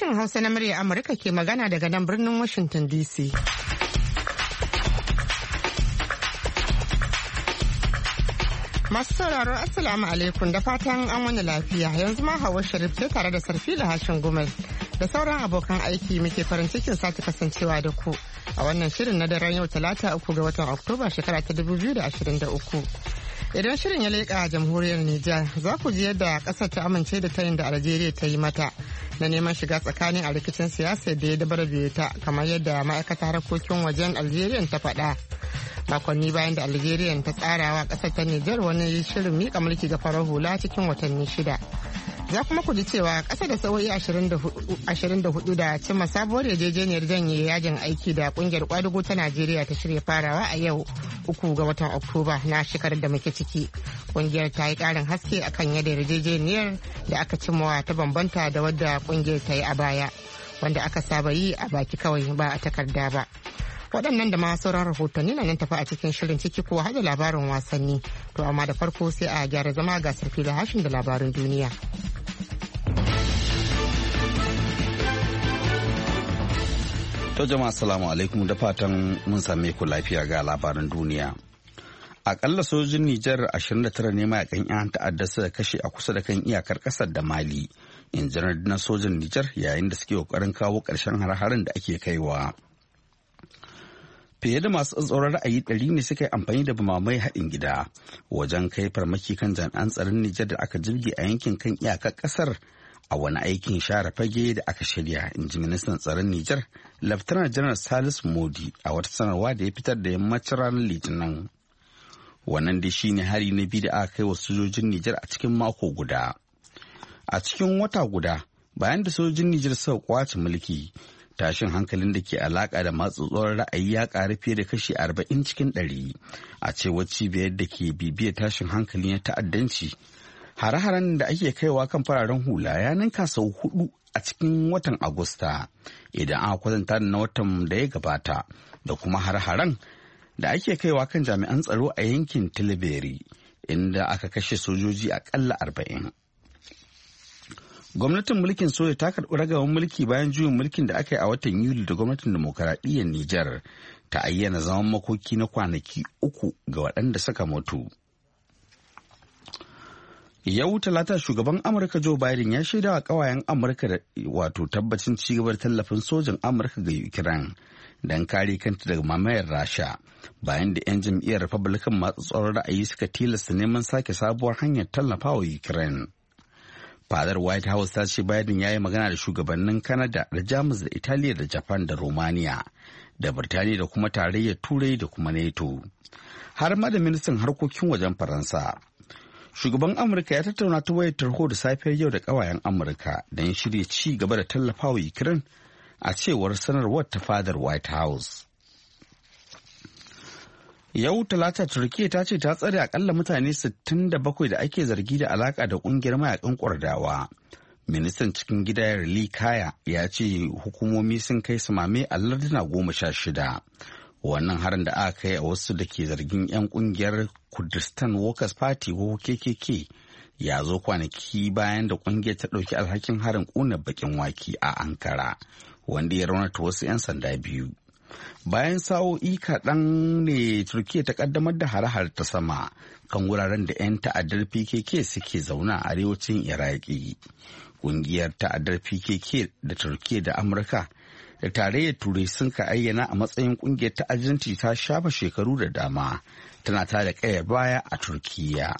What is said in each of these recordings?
Sashen Hausa na murya Amurka ke magana daga nan birnin Washington DC. Masu sauraro Assalamu alaikum da fatan an wani lafiya, yanzu ma Hauwa Sharif ce tare da Sarfila Hashin Gumel da sauran abokan aiki muke farin cikin sake kasancewa da ku a wannan shirin na daren yau Talata 3 ga watan Oktoba shekara ta 2023. Idan shirin ya leƙa jamhuriyar Nijar za ku ji yadda ƙasar ta amince da tayin da Algeria ta yi mata na neman shiga tsakanin a rikicin siyasa da ya dabarabe ta, kamar yadda ma'aikatar harkokin wajen Algeria ta faɗa. Makonni bayan da Algeria ta tsarawa ƙasar ta Nijar wani shirin miƙa mulki ga farar hula cikin watanni 6. Za kuma ku ji cewa ƙasa da sa'o'i 24 da cimma sabuwar yarjejeniyar janye yajin aiki da ƙungiyar ƙwadago ta Najeriya ta shirya farawa a yau 3 ga watan Oktoba na shekarar da muke ciki. Ƙungiyar ta yi ƙarin haske akan yadda yarjejeniyar da aka cimmawa ta bambanta da wadda ƙungiyar ta yi a baya, wanda aka saba yi a baki kawai ba a takarda ba. Waɗannan da ma sauran rahotanni na nan tafi a cikin shirin ciki ko hada labarin wasanni. To amma da farko sai a gyara zama ga Sarfila Hashin da labarin duniya. To jama'a assalamu alaikum da fatan mun same ku lafiya ga labaran duniya. Akalla sojojin Nijar 29 ne mayakan 'yan ta'adda suka kashe a kusa da kan iyakar kasar da Mali, in janar na sojin Nijar yayin da suke kokarin kawo ƙarshen har-harin da ake kaiwa. Fiye da masu tsatsauran ra'ayi 100 ne suka yi amfani da bamamai haɗin gida wajen kai farmaki kan jami'an tsaron Nijar da aka jirge a yankin kan iyakar ƙasar a wani aikin share fage da aka shirya, in ji ministan tsaron Nijar, Laftanar Janar Salisu Modi a wata sanarwa da ya fitar da yammacin ranar Litinin. Wannan dai shi ne hari na biyu da aka kai wa sojojin Nijar a cikin mako guda. A cikin wata guda, bayan da sojojin Nijar suka kwace mulki, tashin hankalin da ke alaka da matsatsuwar ra'ayi ya ƙaru fiye da kashi 40 cikin 100 a cewar cibiyar da ke bibiyar tashin hankali na ta'addanci. Hare-haren da ake kaiwa kan fararen hula ya ninka sau 4 a cikin watan Agusta idan aka kwatanta da na watan da ya gabata, da kuma hare-haren da ake kaiwa kan jami'an tsaro a yankin Tilaberi inda aka kashe sojoji akalla 40. Gwamnatin mulkin soja ta karɓi ragaban mulki bayan juyin mulkin da aka yi a watan Yuli da gwamnatin demokaradiyyar Nijar ta ayyana zaman makoki na kwanaki 3 ga waɗanda suka mutu. Yau Talata shugaban Amurka Joe Biden ya shaida wa ƙawayen Amurka da tabbacin cigabar tallafin sojin Amurka ga Ukraine don kare kanta daga mamayar Rasha, bayan da 'yan jam'iyyar Republican masu tsoron ra'ayi suka tilasta neman sake sabuwar hanyar tallafawa Ukraine. Fadar White House ta ce Biden ya yi magana da shugabannin Canada da Jamus da Italiya da Japan da Romania da Birtaniya da kuma Tarayyar Turai da kuma NATO. Har ma da ministan harkokin wajen Faransa. Shugaban Amurka ya tattauna ta wayar tarho da safiyar yau da ƙawayen Amurka don shirya ci gaba da tallafawa Ukraine, a cewar sanarwar ta fadar White House. Yau Talata Turkiyya ta ce ta tsare akalla mutane 67 da ake zargi da alaka da kungiyar mayakan Kurdawa. Ministan cikin gida Yarli Kaya ya ce hukumomi sun kai samame a larduna 16. Wannan harin da aka kai a wasu da ke zargin 'yan kungiyar Kurdistan Workers Party ko KKK ya zo kwanaki bayan da kungiyar ta ɗauki alhakin harin ƙunar bakin wake a Ankara, wanda ya raunata wasu 'yan sanda 2. Bayan sa'o'i kaɗan ne Turkiyya ta ƙaddamar da hare-hare ta sama kan wuraren da 'yan ta'addar PKK suke zauna a arewacin Iraki. Ƙungiyar ta'addar PKK da Turkiyya da Amurka da tarayyar Turai sun ka ayyana a matsayin ƙungiyar ta'addanci ta shafa shekaru da dama tana tada ƙayar baya a Turkiyya.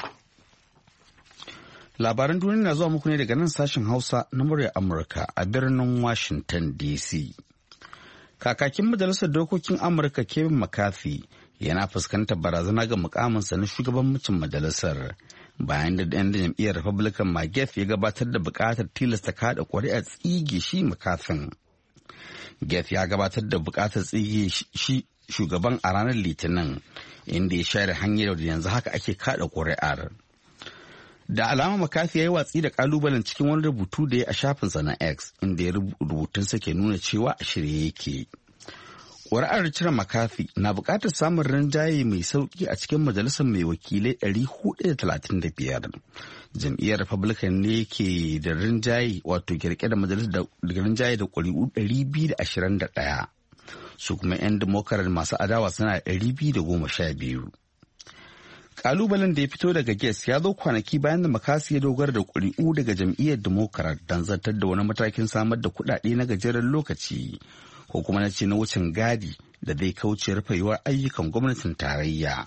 Labaran duniya na zuwa muku ne daga nan sashen Hausa na muryar Amurka a birnin Washington DC. Kakakin Majalisar Dokokin Amurka Kevin McCarthy yana fuskantar barazana ga mukaminsa na shugabancin majalisar bayan da ɗan jam'iyyar Republican McGetz ya gabatar da buƙatar tilasta kada ƙuri'ar tsige shi McCarthy. Getz ya gabatar da buƙatar tsige shi shugaban a ranar Litinin, inda ya share hanyar da yanzu haka ake kada ƙuri'ar. Da alama McCarthy ya yi watsi da kalubalen cikin wani rubutu da ya a shafinsa na X, inda ya rubutunsa ke nuna cewa a shirye yake. Ƙuri'ar cire McCarthy na buƙatar samun rinjaye mai sauƙi a cikin majalisar mai wakilai 435. Jam'iyyar Republican ne ke da rinjaye wato kirke da majalisar da rinjaye da ƙuri'u 221. Su kuma 'yan Democrat masu adawa suna 212. Kalubalen da ya fito daga Gates ya zo kwanaki bayan da McCarthy ya dogara da ƙuri'u daga jam'iyyar Democrat don zartar da wani matakin samar da kuɗaɗe na gajeren lokaci ko kuma na ce na wucin gadi da zai kauce rufewar ayyukan gwamnatin tarayya.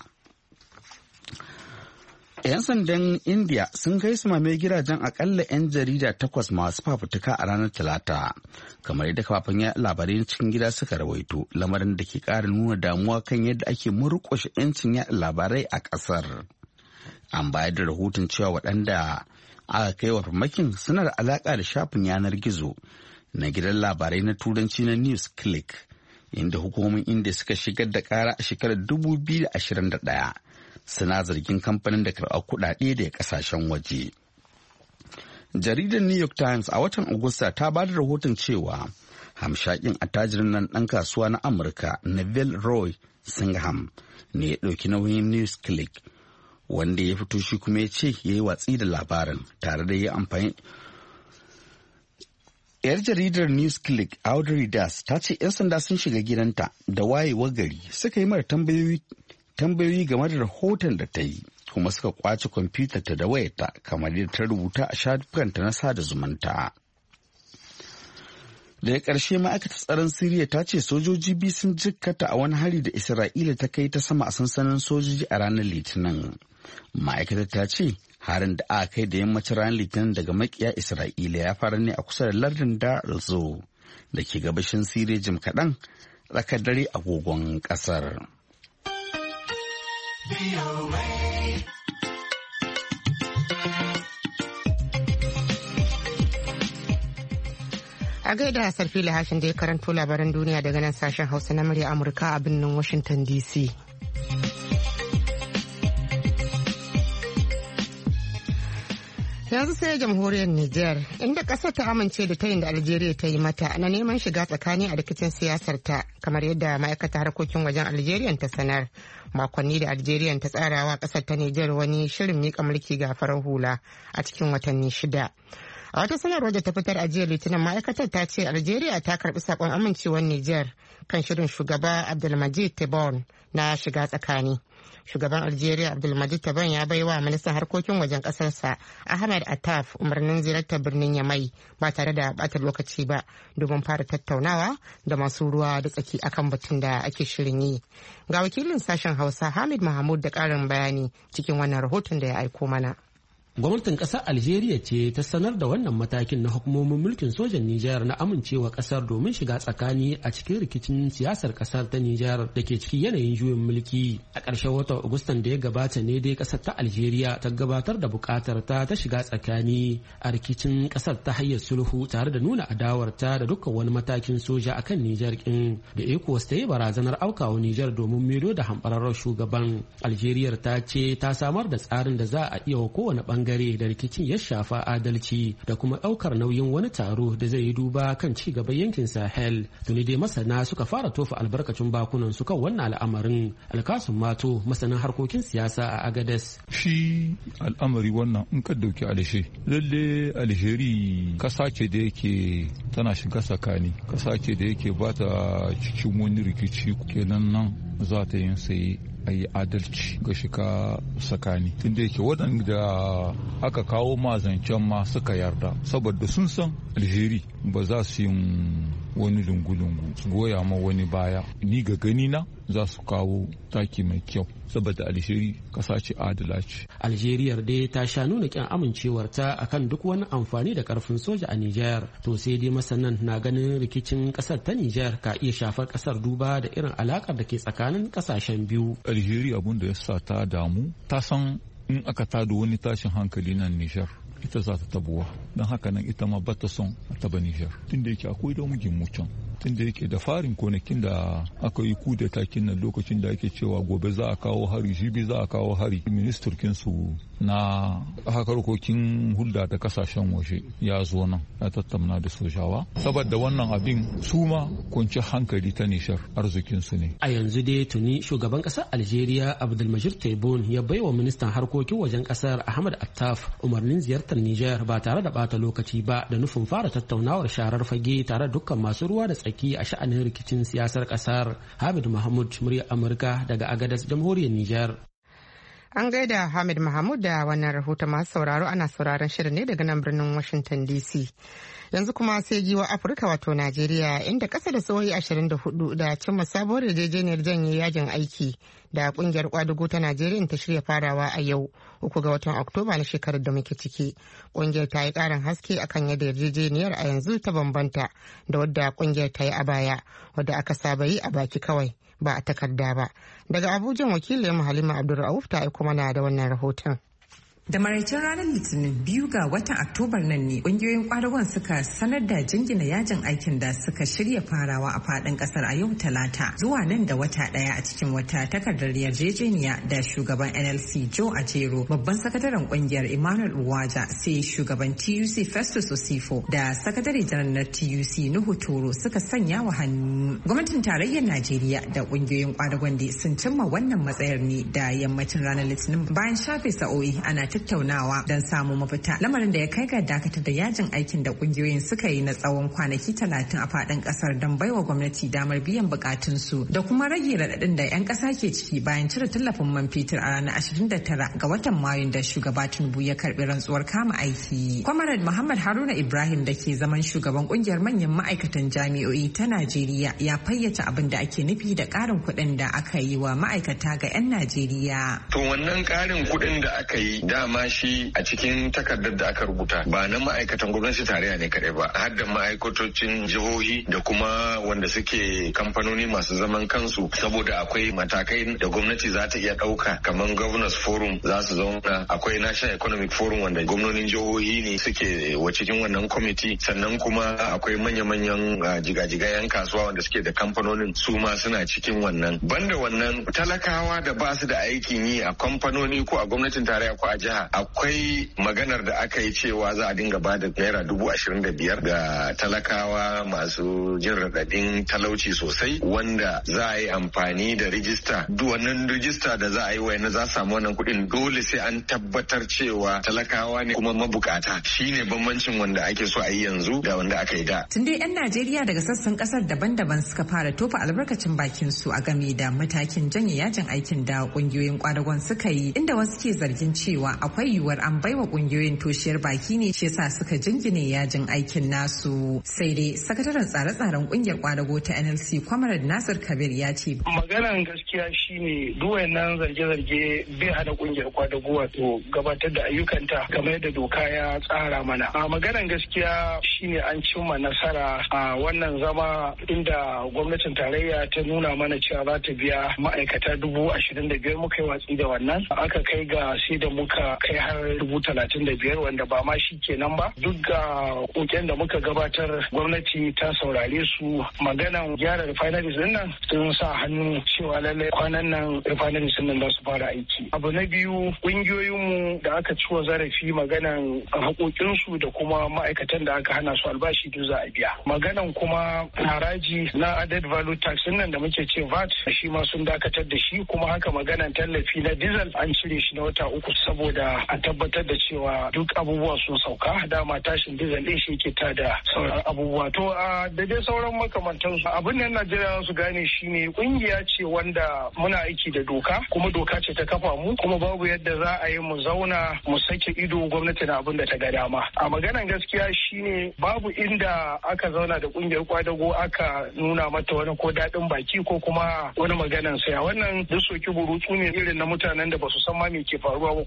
'Yan sandan India sun kai su mame gidajen akalla 'yan jarida 8 masu fafutuka a ranar Talata, kamar yadda kafafen labarai na cikin gida suka rawaito, lamarin da ke ƙara nuna damuwa kan yadda ake murƙushe 'yancin yaɗa labarai a ƙasar. An bayar da rahoton cewa waɗanda aka kai wa farmakin suna da alaƙa da shafin yanar gizo na gidan labarai na turanci na News Click, inda hukumomin India suka shigar da ƙara a shekarar 2021. Suna zargin kamfanin da karɓar kuɗaɗe da ƙasashen waje. Jaridar New York Times a watan Agusta ta ba da rahoton cewa hamshakin attajirin nan ɗan kasuwa na Amurka Neville Roy Singham ne ya ɗauki nauyin News Click, wanda ya fito shi kuma ya ce ya yi watsi da labarin tare da ya amfani. 'Yar jaridar News Click Audrey Das ta ce 'yan sanda sun shiga gidanta da wayewar gari suka yi mara tambayoyi game da rahoton da ta yi, kuma suka kwace kwamfutarta da wayarta kamar yadda ta rubuta a shafukanta na sada zumunta. Daga ƙarshe ma'aikatar tsaron Siriya ta ce sojoji biyu sun jikkata a wani hari da Isra'ila ta kai ta sama a sansanin sojoji a ranar Litinin. Ma'aikatar ta ce harin da aka kai da yammacin ranar Litinin daga makiya Isra'ila ya fara ne a kusa da lardin Dar el-Zor da ke gabashin Siriya jim kaɗan tsakar dare agogon ƙasar. A gaida Sarfila Hashin da ya karanto labaran duniya daga nan sashen Hausa na murya Amurka a birnin Washington DC. Yanzu sai jamhuriyar Nijar, inda ƙasar ta amince da tayin da Algeria ta yi mata na neman shiga tsakani a rikicin siyasar ta, kamar yadda ma'aikatar harkokin wajen Algeria ta sanar. Makonni da Algeria ta tsarawa ƙasar ta Nijar wani shirin miƙa mulki ga farar hula a cikin watanni 6. A wata sanarwar da ta fitar a jiya Litinin, ma'aikatar ta ce Algeria ta karbi sakon amincewar Nijar kan shirin shugaba Abdulmajid Tebboune na shiga tsakani. Shugaban Algeria Abdulmajid Tebboune ya bai wa ministan harkokin wajen kasarsa Ahmed Attaf umarnin ziyartar birnin Yamai ba tare da bata lokaci ba domin fara tattaunawa da masu ruwa da tsaki akan batun da ake shirin yi. Ga wakilin sashen Hausa Hamid Mahmud da ƙarin bayani cikin wannan rahoton da ya aiko mana. Gwamnatin ƙasar Algeria ce ta sanar da wannan matakin na hukumomin mulkin sojan Nijar na amincewa ƙasar domin shiga tsakani a cikin rikicin siyasar ƙasar ta Nijar da ke cikin yanayin juyin mulki. A ƙarshen watan Agustan da ya gabata ne dai ƙasar ta Algeria ta gabatar da buƙatar ta shiga tsakani a rikicin ƙasar ta hanyar sulhu tare da nuna adawarta da dukkan wani matakin soja akan Nijar kin da ECOWAS ta yi barazanar aukawa Nijar domin maido da hamɓararren shugaban. Algeria ta ce ta samar da tsarin da za a iya wa kowane bangare da rikicin ya shafa adalci da kuma ɗaukar nauyin wani taro da zai yi duba kan ci gaban yankin Sahel. Tuni dai masana suka fara tofa albarkacin bakunan su kan wannan al'amarin. Alkasun Mato, masanin harkokin siyasa a Agadez. Shi al'amari wannan in ka dauki alishe lalle Algeria kasa ce da yake tana shiga tsakani, kasa ce da yake ba ta cikin wani rikici, kenan nan za ta yin sai a yi adalci ga shiga tsakani, tunda yake waɗanda aka kawo mazancen ma suka yarda saboda sun san Algeria ba za su yin wani lungu-lungu su goya ma wani baya. Ni ga gani na za su kawo taki mai kyau saboda Algeria kasa ce adala ce. Algeria dai ta sha nuna kyan amincewarta akan duk wani amfani da karfin soja a Nijar. To sai dai masanan na ganin rikicin kasar ta Nijar ka iya shafar kasar duba da irin alakar da ke tsakanin kasashen biyu. Algeria abun da ya sa ta damu, ta san in aka tada wani tashin hankali nan Nijar ita za ta tabuwa, don haka nan ita ma bata son a taba Nijar tunda yake akwai da mugin mucan tunda yake da farin konakin da aka yi kuda takin nan lokacin da ake cewa gobe za a kawo hari jibi za a kawo hari, ministurkin su na harkokin hulda da kasashen waje ya zo nan ya tattauna da sojawa saboda wannan abin su ma kunci hankali ta nishar arzikin su ne. A yanzu dai tuni shugaban kasar Algeria Abdelmajid Tebboune ya baiwa ministan harkokin wajen kasar Ahmed Attaf umarnin ziyartar Niger ba tare da bata lokaci ba da nufin fara tattaunawar sharar fage tare da dukkan masu ruwa da tsaki a sha'anin rikicin siyasar kasar. Hamid Mahmud, muryar Amurka daga Agadez, jamhuriyar Niger. An gaida Hamid Mahmud da wannan rahoton. Masu sauraro ana sauraron shirin ne daga nan birnin Washington DC. Yanzu kuma sai giwa Afirka wato Najeriya, inda kasa da sauyi 24 da cimma sabuwar yarjejeniyar janye yajin aiki da kungiyar kwadugo ta Najeriya ta shirya farawa a yau 3 ga watan Oktoba na shekarar da muke ciki. Kungiyar ta yi karin haske akan yadda yarjejeniyar a yanzu ta bambanta da wadda kungiyar ta yi a baya, wadda aka saba yi a baki kawai ba a takarda ba. Daga Abuja wakilin Halima Abdulrauf ta aiko mana da wannan rahoton. Da maraicin ranar Litinin 2 ga watan Oktobar nan ne kungiyoyin kwadagon suka sanar da jingina yajin aikin da suka shirya farawa a fadin kasar a yau Talata zuwa nan da wata daya a cikin wata takardar yarjejeniya da shugaban NLC Joe Ajero, babban sakataren kungiyar Emmanuel Uwaja, sai shugaban TUC Festus Osifo da sakatare janar na TUC Nuhu Toro suka sanya wa hannu. Gwamnatin tarayyar Najeriya da kungiyoyin kwadagon sun cimma wannan matsayar ne da yammacin ranar Litinin bayan shafe sa'o'i ana tattaunawa don samu mafita, lamarin da ya kai ga dakatar da yajin aikin da kungiyoyin suka yi na tsawon kwanaki 30 a fadin kasar don baiwa gwamnati damar biyan bukatunsu da kuma rage raɗaɗin da 'yan ƙasa ke ciki bayan cire tallafin man fetur a ranar 29 ga watan Mayun da shugaba Tinubu ya karbi rantsuwar kama aiki. Kwamarar Muhammad Haruna Ibrahim da ke zaman shugaban kungiyar manyan ma'aikatan jami'o'i ta Najeriya ya fayyace abin da ake nufi da ƙarin kuɗin da aka yi wa ma'aikata ga 'yan Najeriya. To wannan ƙarin kuɗin da aka yi dama shi a cikin takardar da aka rubuta ba na ma'aikatan gwamnati tarayya ne kadai ba, har da ma'aikatocin jihohi da kuma wanda suke kamfanoni masu zaman kansu, saboda akwai matakai da gwamnati za ta iya ɗauka kamar governors forum za su zauna, akwai national economic forum wanda gwamnonin jihohi ne suke wa cikin wannan kwamiti, sannan kuma akwai manya-manyan jigajigayen kasuwa wanda suke da kamfanonin su ma suna cikin wannan. Banda wannan talakawa da ba su da aikin yi a kamfanoni ko a gwamnatin tarayya ko a jiha, akwai maganar da aka yi cewa za a dinga ba da naira 25,000 ga talakawa masu jin raɗaɗin talauci sosai, wanda za a yi amfani da rijista. Wannan rijista da za a yi wayan za samu wannan kuɗin dole sai an tabbatar cewa talakawa ne kuma mabukata. Shine bambancin wanda ake so a yi yanzu da wanda aka yi da. Tun dai 'yan Najeriya daga sassan kasar daban-daban suka fara tofa albarkacin bakin su a game da matakin janye yajin aikin da kungiyoyin kwadagon suka yi, inda wasu ke zargin cewa akwai yiwuwar an baiwa kungiyoyin toshiyar baki ne shi yasa suka jingine yajin aikin nasu. Sai dai sakataren tsare-tsaren kungiyar kwadago ta NLC Comrade Nasir Kabir ya ce maganan gaskiya shine duk wayannan zarge-zarge bai hana kungiyar kwadago wato gabatar da ayyukanta game da doka ya tsara mana. A maganan gaskiya shine an cimma nasara a wannan zama inda gwamnatin tarayya ta nuna mana cewa za ta biya ma'aikata 25,000, muka yi watsi da wannan, aka kai ga sai da muka kai har 35,000 wanda ba ma shi kenan ba. Duk ga koken da muka gabatar gwamnati ta saurare su. Maganan gyara refineries din nan sun sa hannu cewa lallai kwanan nan refineries din nan za su fara aiki. Abu na biyu, kungiyoyinmu da aka ciwo zarafi maganan haƙoƙinsu da kuma ma'aikatan da aka hana su albashi duk za a biya. Maganan kuma haraji na added value tax din nan da muke ce VAT shi ma sun dakatar da shi, kuma haka maganan tallafi na diesel an cire shi na wata 3 saboda a tabbatar da cewa duk abubuwa sun sauka. Dama tashin diesel din shi ke tada sauran abubuwa. To da dai sauran makamantansu. Abin da Najeriya su gane shine kungiya ce wanda muna aiki da doka, kuma doka ce ta kafa mu, kuma babu yadda za a yi mu zauna mu sake ido gwamnati na abin da ta ga dama. A maganan gaskiya shine babu inda aka zauna da kungiyar kwadago aka nuna mata wani ko daɗin baki ko kuma wani maganan saya. Wannan duk soki burutsu ne irin na mutanen da ba su san ma me ke faruwa ba kuma ba sa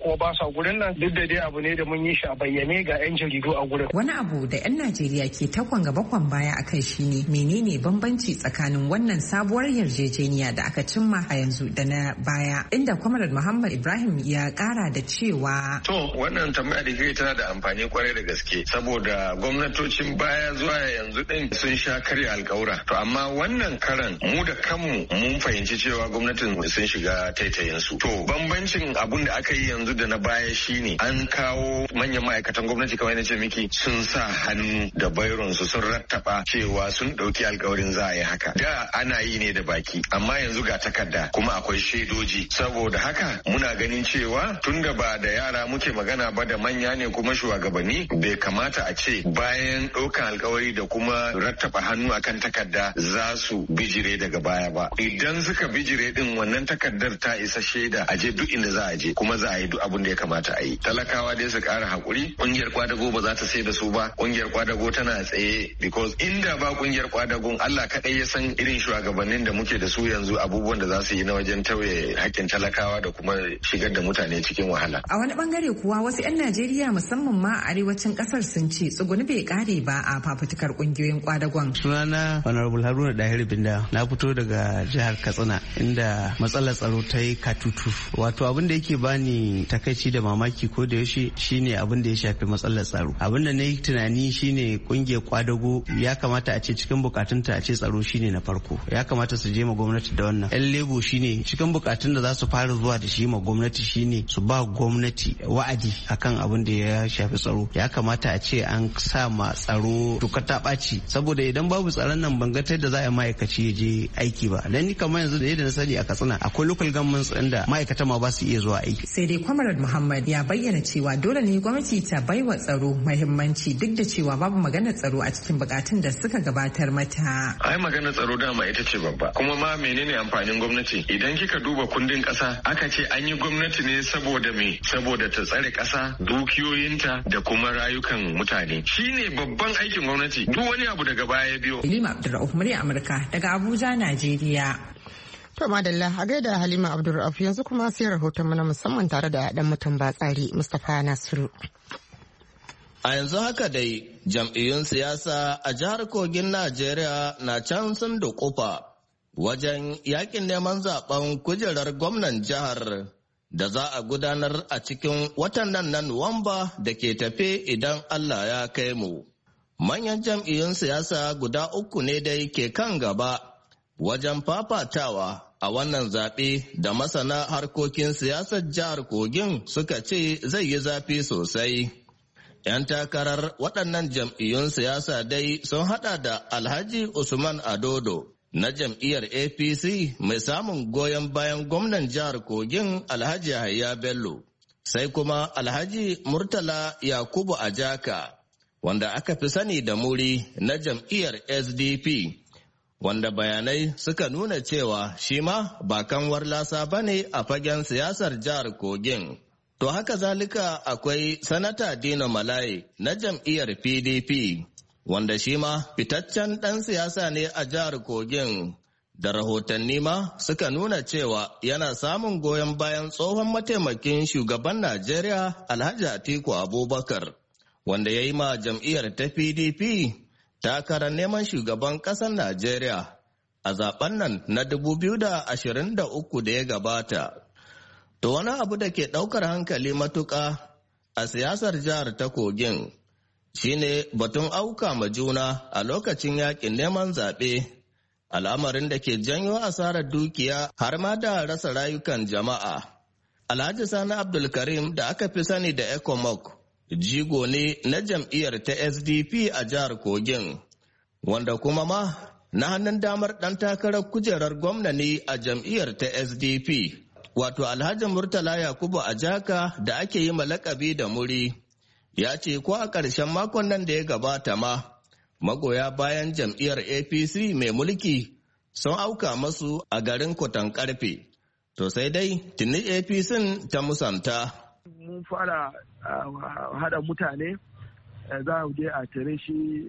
a gurin nan, duk da dai abu ne da mun yi shi a bayyane ga 'yan jaridu a gurin. Wani abu da 'yan Najeriya ke takwan gaba kwan baya a kai shine menene bambanci tsakanin wannan sabuwar yarjejeniya da aka cimma a yanzu da na baya, inda Comrade Muhammad Ibrahim ya kara da cewa. To wannan tambaya da kai tana da amfani kwarai da gaske saboda gwamnatocin baya zuwa yanzu din sun sha karya alkawura. To amma wannan karan mu da kanmu mun fahimci cewa gwamnatin sun shiga taitayin su. To bambancin abun da aka yi yanzu da na baya shine an kawo manyan ma'aikatan gwamnati kamar na ce miki sun sa hannu da bairon su sun rattaba cewa sun dauki alkawarin za a yi haka. Da ana yi ne da baki amma yanzu ga takarda kuma akwai shaidoji. Saboda haka muna ganin cewa tunda ba da yara muke magana ba da manya ne kuma shugabanni, bai kamata a ce bayan ɗaukan alkawari da kuma rattaba hannu akan takarda za su bijire daga baya ba. Idan suka bijire din wannan takardar ta isa shaida a je duk inda za a je kuma za a yi duk abin da ya kamata a yi. Talakawa dai su ƙara haƙuri, ƙungiyar kwadago ba za ta sai da su ba, ƙungiyar kwadago tana tsaye because inda ba ƙungiyar kwadagon Allah kaɗai ya san irin shugabannin da muke da su yanzu abubuwan da za su yi na wajen tauye haƙƙin talakawa da kuma shigar da mutane cikin wahala. A wani bangare kuwa wasu 'yan Najeriya musamman ma a arewacin kasar sun ce tsuguni bai kare ba a fafutukar kungiyoyin kwadagon. Sunana Honorable Haruna Dahir Binda, na fito daga jihar Katsina inda matsalar tsaro ta yi katutu. Wato abin da yake bani takaici da mamaki ko da yaushe shine abin da ya shafi matsalar tsaro. Abin da na yi tunani shine kungiyar kwadago ya kamata a ce cikin bukatunta a ce tsaro shine na farko. Ya kamata su je ma gwamnati da wannan. 'Yan lebo shine cikin bukatun da za su fara zuwa da shi ma gwamnati shine su ba gwamnati wa'adi akan abin da ya shafi tsaro. Ya kamata a ce an sa ma tsaro tuka ta ɓaci saboda idan babu tsaron nan ban ga ta da za a ma'aikaci ya je aiki ba. Dan ni kamar yanzu da yadda na sani a Katsina akwai local governments inda ma'aikata ma ba su iya zuwa aiki. Sai dai Comrade Muhammad ya bayyana cewa dole ne gwamnati ta baiwa tsaro muhimmanci duk da cewa babu maganar tsaro a cikin bukatun da suka gabatar mata. Ai maganar tsaro dama ita ce babba. Kuma ma menene amfanin gwamnati? Idan kika duba kundin ƙasa aka ce an yi gwamnati ne saboda me? Saboda ta tsare ƙasa, dukiyoyinta da kuma rayukan mutane. Shine babban aikin gwamnati. Duk wani abu daga baya biyo. Halima Abdulrauf, murya Amurka daga Abuja, Najeriya. To madalla, a gaida Halima Abdulrauf, yanzu kuma sai rahoton mana musamman tare da dan mutum batsari Mustapha Nasiru. A yanzu haka dai jam'iyyun siyasa a jihar Kogin Najeriya na can sun duƙufa wajen yakin neman zaben kujerar gwamnan jihar da za a gudanar a cikin watan nan na Nuwamba da ke tafe idan Allah ya kai mu. Manyan jam'iyyun siyasa guda uku ne dai ke kan gaba wajen fafatawa a wannan zaɓe da masana harkokin siyasar jihar Kogin suka ce zai yi zafi sosai. 'Yan takarar waɗannan jam'iyyun siyasa dai sun haɗa da Alhaji Usman Adodo na jam'iyyar APC mai samun goyon bayan gwamnan jihar Kogin Alhaji Yahaya Bello, sai kuma Alhaji Murtala Yakubu Ajaka wanda aka fi sani da Muri na jam'iyyar SDP, wanda bayanai suka nuna cewa shi ma ba kanwar lasa ba ne a fagen siyasar jihar Kogin. To haka zalika akwai Sanata Dino Malaye na jam'iyyar PDP, wanda shi ma fitaccen ɗan siyasa ne a jihar Kogin, da rahotanni ma suka nuna cewa yana samun goyon bayan tsohon mataimakin shugaban Najeriya Alhaji Atiku Abubakar, wanda ya yi ma jam'iyyar ta PDP takarar neman shugaban ƙasar Najeriya a zaben nan na 2023 da ya gabata. To wani abu da ke ɗaukar hankali matuƙa a siyasar jihar ta Kogin shine batun auka ma juna a lokacin yakin neman zaɓe, al'amarin da ke janyo asarar dukiya har ma da rasa rayukan jama'a. Alhaji Sani Abdulkarim da aka fi sani da Ecomog jigo ne na jam'iyyar ta SDP a jihar Kogin, wanda kuma ma na hannun damar ɗan takarar kujerar gwamna ne a jam'iyyar ta SDP. Wato Alhaji Murtala Yakubu Ajaka da ake yi malakabi da Muri, ya ce ko a ƙarshen makon nan da ya gabata ma, magoya bayan jam'iyyar APC mai mulki sun auka masu a garin Kotan Karfe. To sai dai tuni APC ta musanta. Mun fara hada mutane za a je a tare shi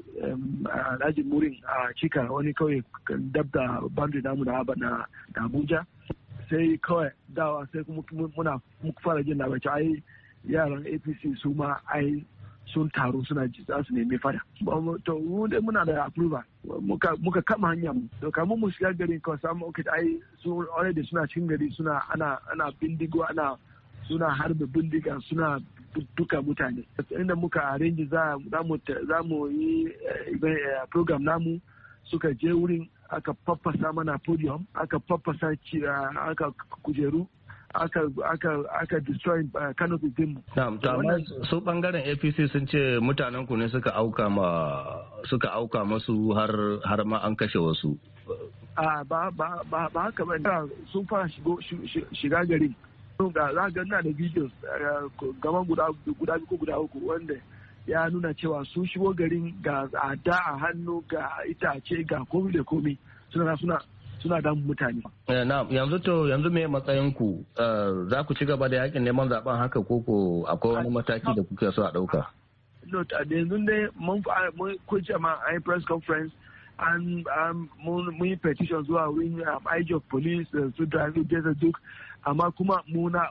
Alhaji Murin a Cika, wani kauye dab da boundary namu na Abuja. Sai kawai dawa sai kuma muka fara jin labarci ai yaran APC su ma ai sun taru suna za su nemi fada. To dai muna da approval muka kama hanya mu. To kamar mu shiga garin kawai samu ai su already suna cikin gari suna ana bindigo suna harbe bindiga suna duka mutane. Inda muka arrange za mu yi program namu suka je wurin aka faffasa mana podium aka faffasa aka kujeru aka destroy canopy din mu. Amma su bangaren APC sun ce mutanen ku ne suka auka masu har ma an kashe wasu. Ba haka ba, sun fara shiga gari. Za ga na da videos gaban guda ko guda uku wanda ya nuna cewa sun shigo garin ga ada a hannu ga itace ga komi da komi suna damun mutane. Yanzu me matsayin ku za ku ci gaba da yakin neman zaben haka koko akwai wani mataki da kuke so a dauka? Yanzu dai mun kuce ma a press conference mun yi petition zuwa wurin IG of police su drive duk amma kuma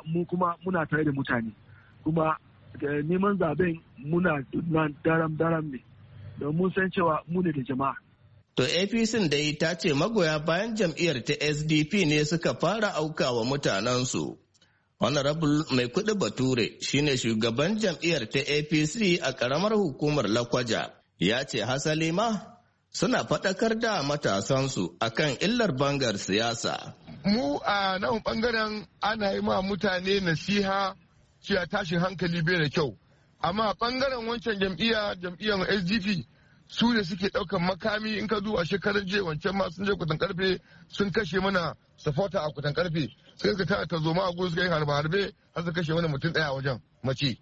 muna tare da mutane kuma neman zaben muna daram ne don mun san cewa mu ne da jama'a. To APC dai ta ce magoya bayan jam'iyyar ta SDP ne suka fara aukawa mutanensu. Honorable Mai Kudi Bature shine shugaban jam'iyyar ta APC a ƙaramar hukumar Lakwaja ya ce hasali ma suna faɗakar da matasansu akan illar bangar siyasa. Mu a nan ɓangaren ana yi ma mutane nasiha cewa tashin hankali bai da kyau. Amma ɓangaren wancan jam'iyyar SDP su ne suke ɗaukan makami in ka duba shekarar jiya wancan ma sun je kutan karfe sun kashe mana supporter a kutan karfe sai suka tana ta zoma a gudu suka yi harbe har su kashe wani mutum ɗaya a wajen mace.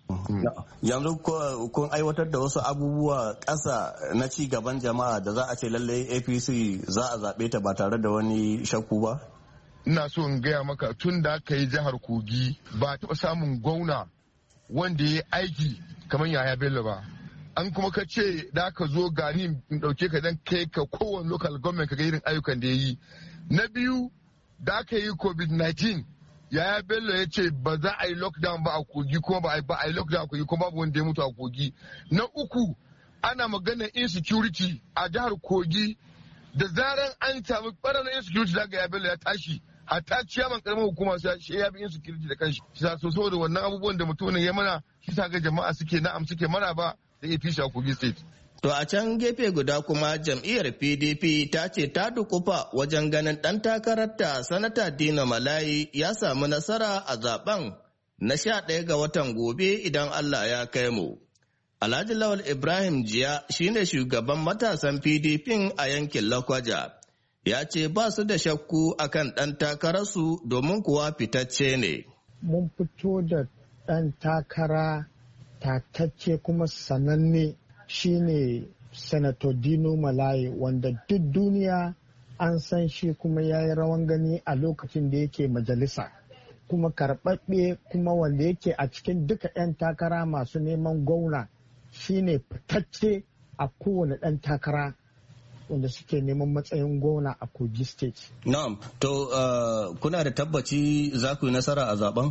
Yanzu kun aiwatar da wasu abubuwa ƙasa na ci gaban jama'a da za a ce lallai APC za a zaɓe ta ba tare da wani shakku ba? Ina so in gaya maka tun da aka yi jihar Kogi ba taɓa samun gwamna wanda ya yi aiki kamar Yahaya Bello ba. An kuma ka ce da aka zo gani in ɗauke ka dan kai ka kowane local government ka ga irin ayyukan da ya yi. Na biyu da aka yi COVID-19 Yahaya Bello ya ce ba za a yi lockdown ba a Kogi kuma ba a yi lockdown a Kogi kuma babu wanda ya mutu a Kogi. Na uku ana magana insecurity a jihar Kogi da zaran an samu ɓarayin insecurity da Yahaya Bello ya tashi hatta ciyaman karamar hukuma sai ya bi insecurity da kanshi. So saboda wannan abubuwan da mutumin ya mana shi sa ga jama'a suke na'am suke maraba da APC a Kogi State. To a can gefe guda kuma jam'iyyar PDP ta ce ta dukufa wajen ganin ɗan takararta Sanata Dino Malayi ya samu nasara a zaben na 11 ga watan gobe idan Allah ya kai mu. Alhaji Lawal Ibrahim Jiya shine shugaban matasan PDP a yankin Lakwaja. Ya ce ba su da shakku akan ɗan takararsu domin kuwa fitacce ne. Mun fito da ɗan takara tatacce kuma sananne shine Senator Dino Malayi wanda duk duniya an san shi kuma ya yi rawan gani a lokacin da yake majalisa kuma karɓaɓɓe kuma wanda yake a cikin duka 'yan takara masu neman gwamna shine fitacce a kowane ɗan takara wanda suke neman matsayin gwamna a Kogi State. Na'am, to kuna da tabbaci za ku yi nasara a zaben?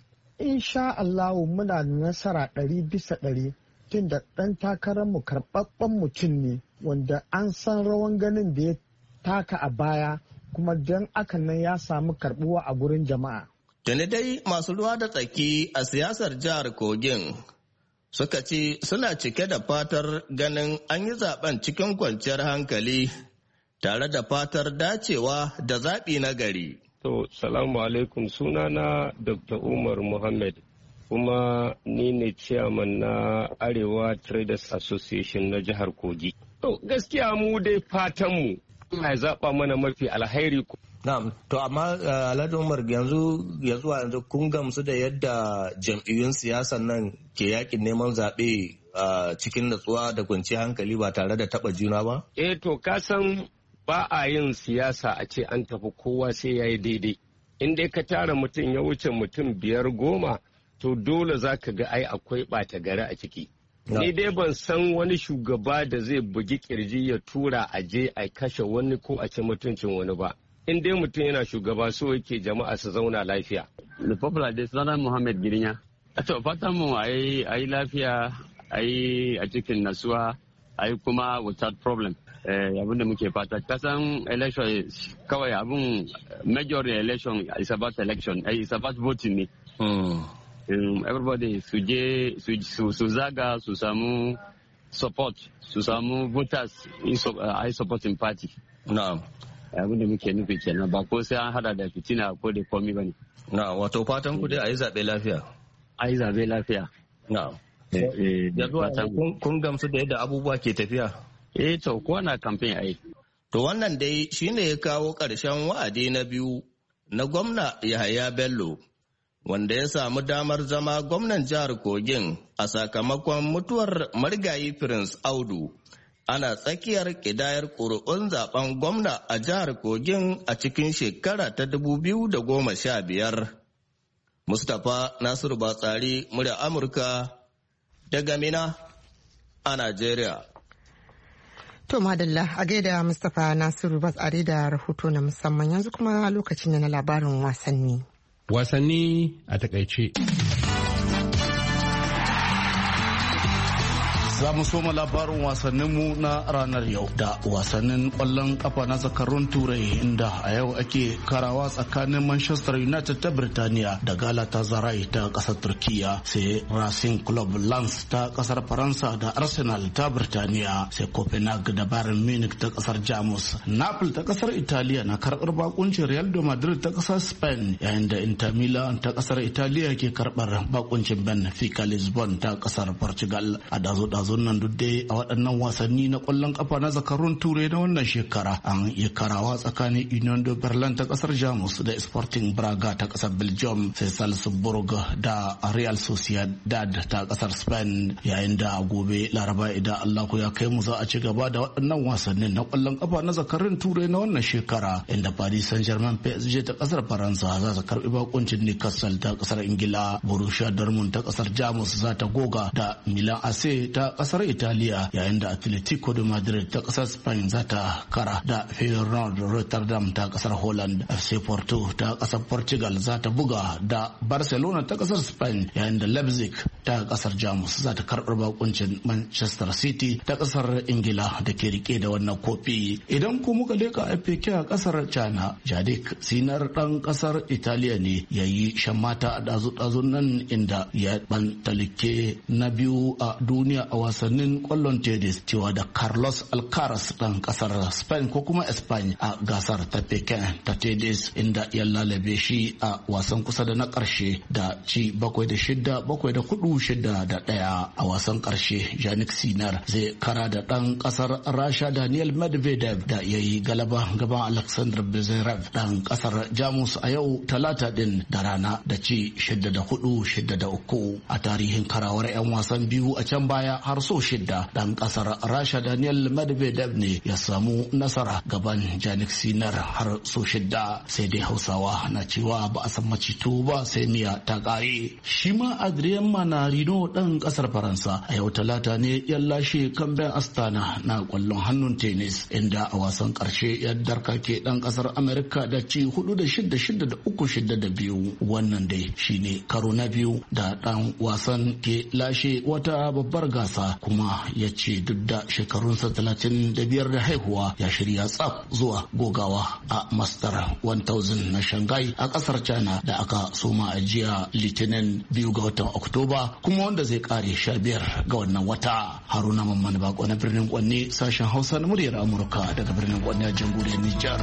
Insha Allahu muna da nasara 100% tun da ɗan takararmu karɓaɓɓen mutum ne wanda an san rawan ganin da ya taka a baya kuma don akan nan ya samu karɓuwa a gurin jama'a. Tuni dai masu ruwa da tsaki a siyasar jihar Kogin suka ce suna cike da fatar ganin an yi zaben cikin kwanciyar hankali tare da fatar dacewa da zaɓi na gari. To, salamu alaikum, sunana Dr. Umar Muhammad kuma ni ne chairman na Arewa Traders Association na jihar Kogi. To, gaskiya mu dai fatanmu Allah ya zaɓa mana mafi alhairi. Na'am, to amma Alhaji Umar yanzu kun gamsu da yadda jam'iyyun siyasan nan ke yakin neman zaɓe cikin natsuwa da kwanciyar hankali ba tare da taɓa juna ba? To ka san ba a yin siyasa a ce an tafi kowa sai ya yi daidai. In dai ka tara mutum ya wuce mutum 5-10 to dole za ka ga ai akwai ɓata gari a ciki. Ni dai ban san wani shugaba da zai bugi kirji ya tura a je a kashe wani ko a ci mutuncin wani ba. In dai mutum yana shugaba so yake jama'a su zauna lafiya. The popular dai sunana Muhammad Girinya. To fatan mu a yi lafiya, a yi a cikin nasuwa, a yi kuma without problem. Abin da muke fata. Kasan election kawai abin major election is about election, is about voting ne. Everybody su je su zaga su samu support, su samu voters a supporting party. Na'am. Abin da muke nufi kenan ba ko sai an hada da fitina ko da komi bane. Na'am, wato fatan ku dai a yi zaɓe lafiya. A yi zaɓe lafiya. Na'am. Yanzu kun gamsu da yadda abubuwa ke tafiya? To ko na campaign ai. To wannan dai shine ya kawo ƙarshen wa'adi na biyu na gwamna Yahaya Bello, wanda ya samu damar zama gwamnan jihar Kogin a sakamakon mutuwar marigayi Prince Audu. Ana tsakiyar ƙidayar ƙuri'un zaben gwamna a jihar Kogin a cikin shekara ta 2015. Mustapha Nasiru Batsari, murya Amurka daga Mina a Najeriya. To madalla a gaida Mustapha Nasiru Batsari da rahoto na musamman, yanzu kuma lokacin na labarin wasanni. Wasanni a takaice. Za mu soma labarin wasanninmu na ranar yau da wasannin ƙwallon kafa na zakarun turai, inda a yau ake karawa tsakanin Manchester United ta Birtaniya da Galatasaray ta ƙasar Turkiya, sai Racing Club Lens ta ƙasar Faransa da Arsenal ta Birtaniya, sai Copenhagen da Bayern Munich ta ƙasar Jamus. Napoli ta ƙasar Italiya na karɓar bakuncin Real de Madrid ta ƙasar Spain, yayin da Inter Milan ta ƙasar Italiya ke karɓar bakuncin Benfica Lisbon ta ƙasar Portugal. A dazo nan duk dai a waɗannan wasanni na ƙwallon ƙafa na zakarun turai na wannan shekara an yi karawa tsakanin Union de Berlin ta ƙasar Jamus da Sporting Braga ta ƙasar Belgium, sai Salzburg da Real Sociedad ta ƙasar Spain, yayin da gobe Laraba idan Allah ya kai mu za a ci gaba da waɗannan wasannin na ƙwallon ƙafa na zakarun turai na wannan shekara, inda Paris Saint-Germain PSG ta ƙasar Faransa za ta karɓi bakuncin Newcastle ta ƙasar Ingila, Borussia Dortmund ta ƙasar Jamus za ta goga da Milan AC ta kasar Italiya, yayin da Atletico de Madrid ta kasar Spain za ta kara da Feyenoord Rotterdam ta kasar Holland. FC Porto ta kasar Portugal za ta buga da Barcelona ta kasar Spain, yayin da Leipzig ta kasar Jamus za ta karɓar bakuncin Manchester City ta kasar Ingila da ke rike da wannan kofi. Idan ko muka leka FPK a kasar China, Jadik Sinar dan kasar Italiya ne yayi shan mata a dazu-dazun nan, inda ya bantalike na biyu a duniya a wasannin kwallon tennis cewa da Carlos Alcaraz dan kasar Spain ko kuma Spain a gasar ta Pekin ta tennis, inda ya lalabe shi a wasan kusa da na karshe da ci 7-6, 7-4, 6-1. A wasan karshe Jannik Sinner zai kara da dan kasar Rasha Daniel Medvedev da yayi galaba gaban Alexander Zverev dan kasar Jamus a yau Talata din da rana da ci 6-4, 6-3. A tarihin karawar 'yan wasan biyu a can baya har so 6, dan kasar Rasha Daniel Medvedev ne ya samu nasara gaban Jannik Sinner har so 6. Sai dai Hausawa na cewa ba a san macito ba sai miya ta kare. Shi ma Adrien Manarino dan kasar Faransa a yau Talata ne ya lashe kamben Astana na kwallon hannun tennis, inda a wasan karshe ya darkake dan kasar Amerika da ci 4-6, 6-3, 6-2. Wannan dai shine karo na biyu da dan wasan ke lashe wata babbar gasa, kuma ya ce duk da shekarunsa 35 da haihuwa ya shirya tsaf zuwa gogawa a Master 1000 na Shanghai a kasar China da aka soma a jiya Litinin 2 ga watan Oktoba, kuma wanda zai kare 15 ga wannan wata. Haruna Mamman Bako na birnin Kwanne, sashen Hausa na muryar Amurka daga birnin Kwanne a jamhuriyar Nijar.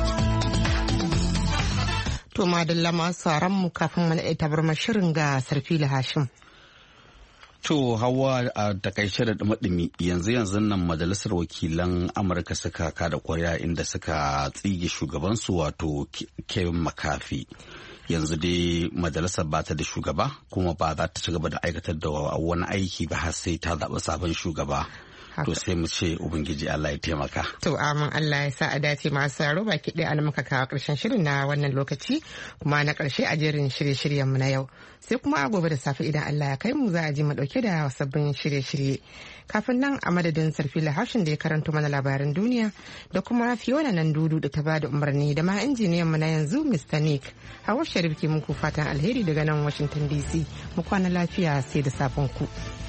To madalla masu mu kafin mana tabar shirin ga Sarfila Hashim. To Hawa, a takaice da dumi yanzu nan majalisar wakilan Amurka suka kada ƙuri'a inda suka tsige shugabansu wato Kevin McCarthy. Yanzu dai majalisar ba ta da shugaba kuma ba za ta ci gaba da aikatar da wani aiki ba har sai ta zaɓi sabon shugaba. to sai mu ce ubangiji Allah ya taimaka. To amin, Allah ya sa a dace masu sauraro baki ɗaya an muka kawo ƙarshen shirin na wannan lokaci kuma na ƙarshe a jerin shirye-shiryen mu na yau. Sai kuma a gobe da safe idan Allah ya kai mu za a ji mu ɗauke da sabbin shirye-shirye. Kafin nan a madadin Sarfila Hashin da ya karanto mana labaran duniya da kuma Fiona Nandudu da ta bada umarni da ma injiniyan mu na yanzu Mr. Nick. Hawa Sharif ke muku fatan alheri daga nan Washington DC. Mu kwana lafiya sai da safin ku.